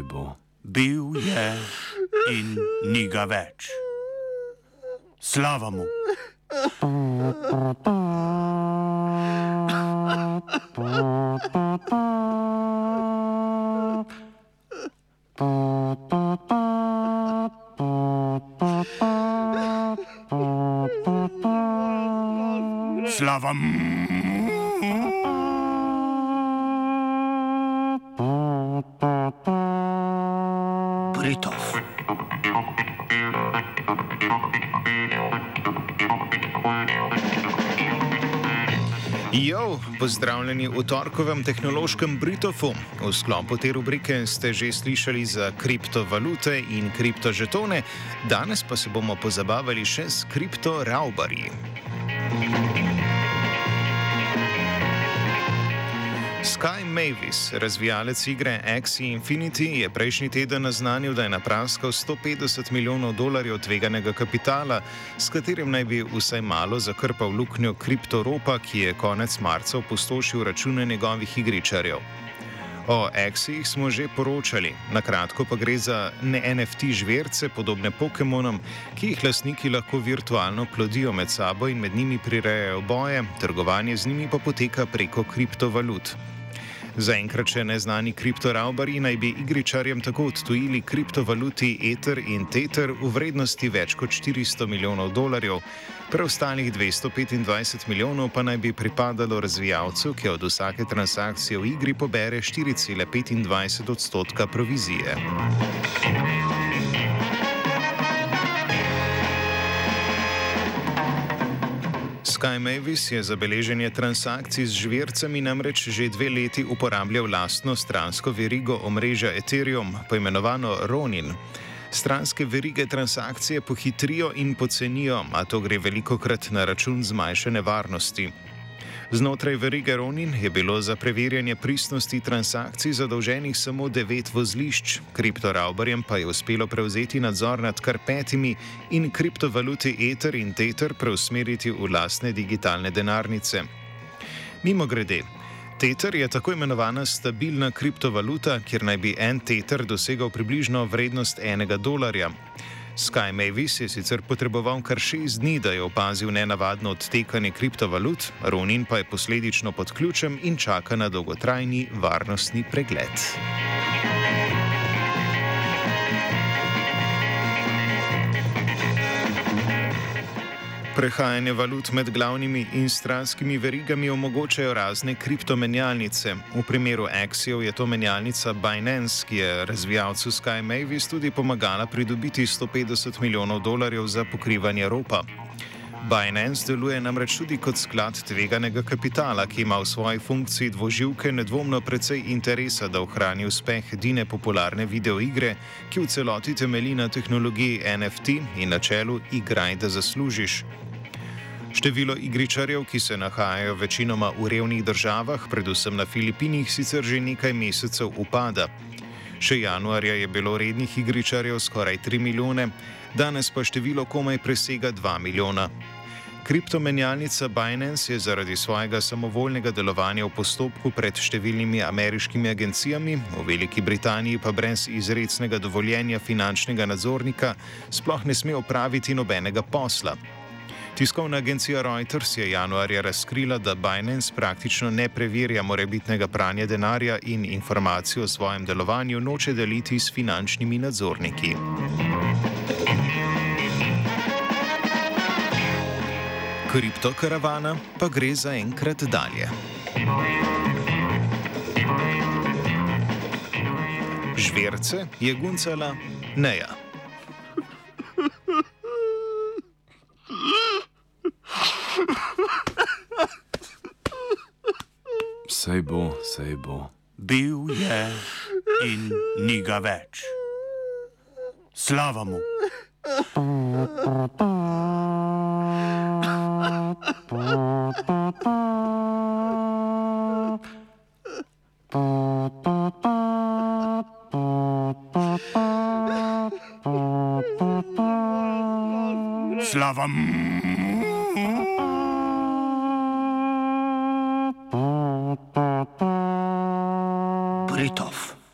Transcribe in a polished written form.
bo. Bil je in ni ga več. Slava mu. Slava mu. Britov. Jo, pozdravljeni v torkovem tehnološkem Britofu. V sklopu te rubrike ste že slišali za kriptovalute in kriptožetone, danes pa se bomo pozabavali še s kriptoravbarji. Sky Mavis, razvijalec igre Axie Infinity, je prejšnji teden naznanil, da je napraskal $150 milijonov tveganega kapitala, s katerim naj bi vsaj malo zakrpal luknjo kriptoropa, ki je konec marca opustošil račune njegovih igričarjev. O Axijih smo že poročali, na kratko pa gre za NFT žverce, podobne Pokémonom, ki jih lastniki lahko virtualno plodijo med sabo in med njimi prirejajo boje, trgovanje z njimi pa poteka preko kriptovalut. Zaenkrat še neznani kriptoravbarji naj bi igričarjem tako odtujili kriptovaluti Ether in Tether v vrednosti več kot $400 milijonov, preostalih 225 milijonov pa naj bi pripadalo razvijalcu, ki od vsake transakcije v igri pobere 4,25% provizije. Sky Mavis je za beleženje transakcij z žvercami namreč že 2 leti uporabljal lastno stransko verigo omrežja Ethereum, poimenovano Ronin. Stranske verige transakcije pohitrijo in pocenijo, a to gre velikokrat na račun zmanjšane varnosti. Znotraj verige Ronin je bilo za preverjanje pristnosti transakcij zadolženih samo 9 vozlišč, kriptoravbarjem pa je uspelo prevzeti nadzor nad kar 5 in kriptovaluti Ether in Tether preusmeriti v lastne digitalne denarnice. Mimogrede, Tether je tako imenovana stabilna kriptovaluta, kjer naj bi en Tether dosegal približno vrednost $1. Sky Mavis je sicer potreboval kar 6 dni, da je opazil nenavadno odtekanje kriptovalut, Ronin pa je posledično pod ključem in čaka na dolgotrajni varnostni pregled. Prehajanje valut med glavnimi in stranskimi verigami omogočajo razne kriptomenjalnice. V primeru Axiov je to menjalnica Binance, ki je razvijalcu Sky Mavis tudi pomagala pridobiti $150 milijonov za pokrivanje ropa. Binance deluje namreč tudi kot sklad tveganega kapitala, ki ima v svoji funkciji dvoživke nedvomno precej interesa, da ohrani uspeh edine popularne videoigre, ki v celoti temelji na tehnologiji NFT in načelu igraj, da zaslužiš. Število igričarjev, ki se nahajajo večinoma v revnih državah, predvsem na Filipinih, sicer že nekaj mesecev upada. Še januarja je bilo rednih igričarjev skoraj 3 milijone, danes pa število komaj presega 2 milijona. Kriptomenjalnica Binance je zaradi svojega samovoljnega delovanja v postopku pred številnimi ameriškimi agencijami, v Veliki Britaniji pa brez izrecnega dovoljenja finančnega nadzornika sploh ne sme opraviti nobenega posla. Tiskovna agencija Reuters je januarja razkrila, da Binance praktično ne preverja morebitnega pranja denarja in informacij o svojem delovanju noče deliti s finančnimi nadzorniki. Kriptokaravana pa gre zaenkrat dalje. Žverce je guncala Neja. Sej bo. Bil je in ni ga več. Slava mu. Slava mu. Britov.